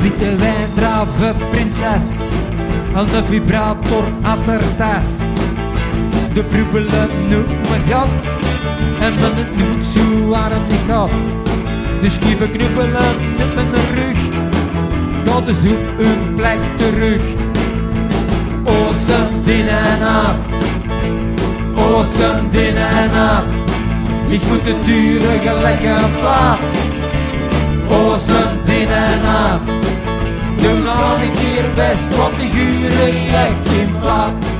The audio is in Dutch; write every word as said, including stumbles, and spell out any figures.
witte wijndrave prinses en de vibrator aan haar tas. De brubbelen noemen gat en men het niet zo warm niet gaat. De schieven knuppelen op mijn rug, dat is op hun plek terug. O, zijn dinnenaad, o, zijn dinnenaad, ik moet het duren gelijk een vlaat. O, zijn dinnenaad, doe nou een keer best, want de guren echt geen vlaat.